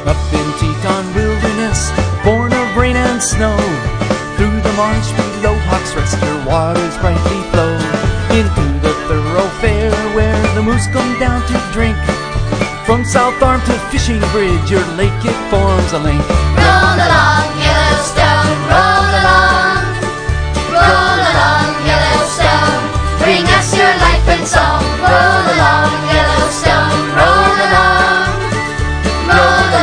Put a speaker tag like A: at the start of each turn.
A: Up in Teton Wilderness, born of rain and snow, through the marsh below Hawk's Rest your waters brightly flow. Into the thoroughfare where the moose come down to drink. From South Arm to Fishing Bridge, your lake it forms a link.
B: La la la.